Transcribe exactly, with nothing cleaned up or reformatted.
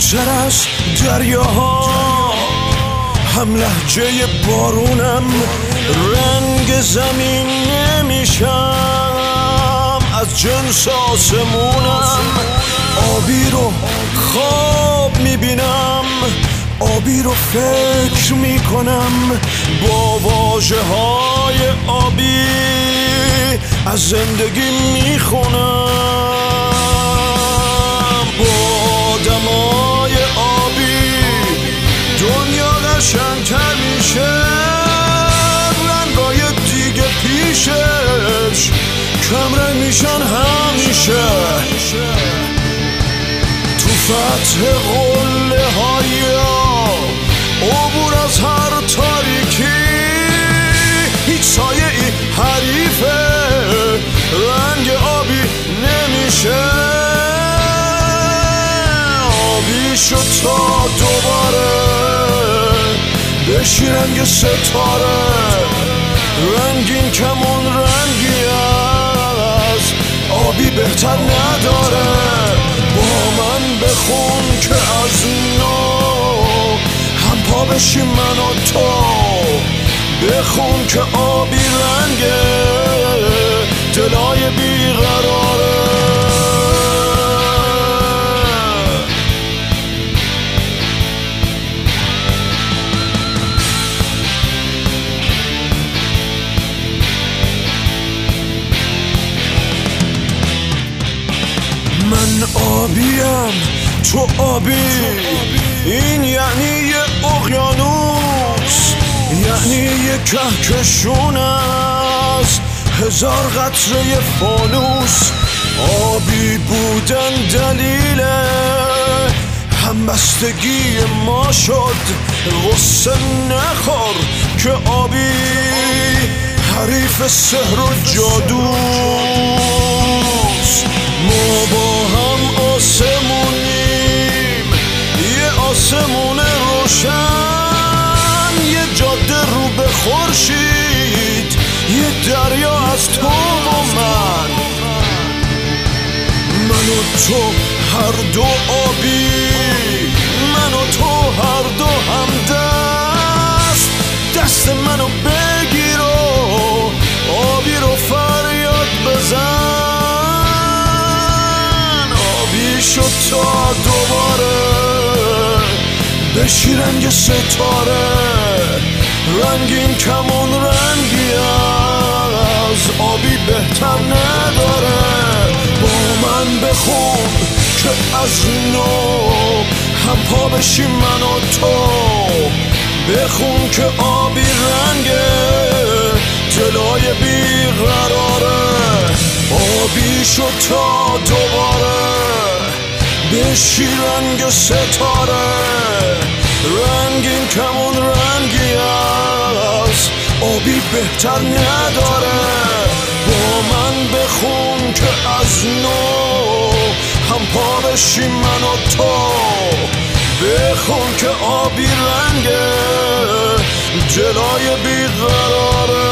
بیشتر از دریاها، هم لهجه بارونم، رنگ زمین نمیشم، از جنس آسمونم. آبی رو خواب میبینم، آبی رو فکر میکنم، با واژه های آبی از زندگی میخونم. با آدمای آبی دنیا قشنگتر میشه، رنگای دیگه پیشش کمرنگ میشن همیشه. تو فتح قله های عبور از هر تاریکی، هیچ سایه ای حریفه رنگ آبی نمیشه. آبی شد تا دوباره بشی رنگ ستاره، رنگین کمون رنگی از آبی بهتر نداره. با من بخون که از نو هم پا بشی من و تو، بخون که آبی رنگه دلای بیقراره. من آبیم تو آبی، این یعنی یه اقیانوس، یعنی یه کهکشون از هزار قطره فانوس. آبی بودن دلیل همبستگی ما شد، غصه نخور که آبی حریف سحر و جادوست. ما با هم آسمونیم، یه آسمون روشن، یه جاده رو به خورشید، یه دریا از تو و من. من و تو هر دو آبی، من و تو هر دو هم دست، دست منو بگیر و آبی رو فریاد بزن. آبی شد تا دوباره بشی رنگ ستاره، رنگین کمون رنگی از آبی بهتر نداره. با من بخون که از نو هم پا بشی من و تو، بخون که آبی رنگه دلای بیقراره. آبی شد تا دوباره بشی رنگ ستاره، رنگین کمون رنگی از آبی بهتر نداره. با من بخون که از نو هم پا بشی من و تو، بخون که آبی رنگه جلای بیقراره.